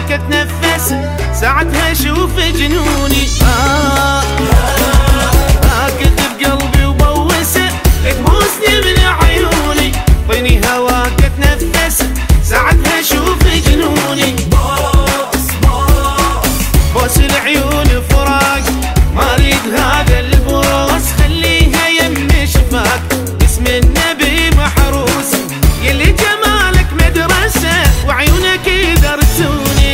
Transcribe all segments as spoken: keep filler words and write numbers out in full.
هواك اتنفس ساعتها اشوف جنوني. آه اكذب قلبي وبوسه تبوسني من عيوني، طيني هواك اتنفس ساعتها اشوف جنوني. بوس بوس بوس العيون فراق ما اريد هذا البوس، خليها يم شفاك اسم النبي محروس، يلي جمالك مدرسه وعيونك يدرسوني.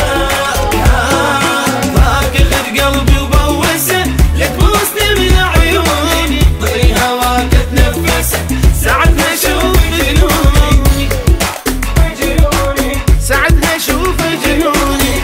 اكذب قلبي وبوسه تبوسني من عيوني، طيني هواك اتنفس ساعتها اشوف جنوني، ساعتها اشوف جنوني.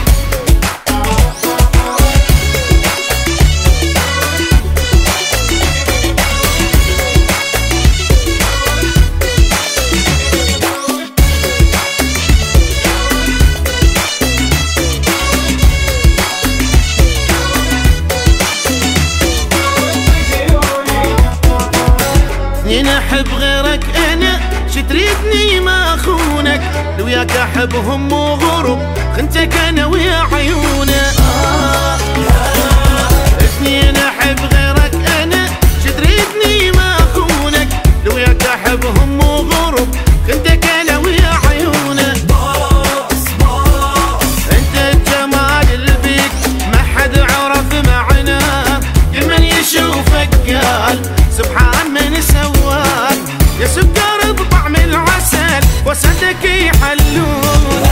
اثنين احب غيرك انا شتريدني ما اخونك، لو وياك احبهم وغرب خنتك انا ويا عيونه. آه اثنين احب غيرك انا شتريدني ما اخونك، لو وياك احبهم وغرب خنتك انا ويا عيونه. باص باص انت الجمال اللي بيك ما حد عرف معناه، كل من يشوفك قال سبحان من سواك، يا سكر بطعم العسل وسدك يحلون.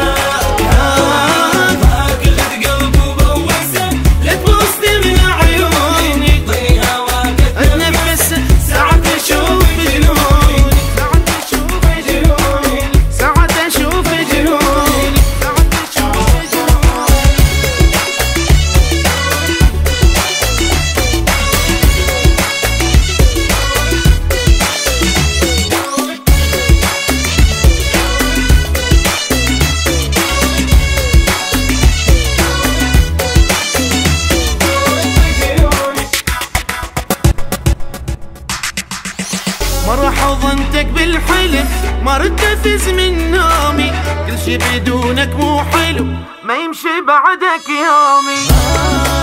باكلت قلبي وبوسه لتبوسني من عيوني، طي هواك اتنفس ساعة اشوف جنوني، ساعة اشوف جنوني، ساعة اشوف جنوني، ساعة اشوف جنوني. مرة حضنتك بالحلم ما رد افز من نومي، كل شي بدونك مو حلو ما يمشي بعدك يومي.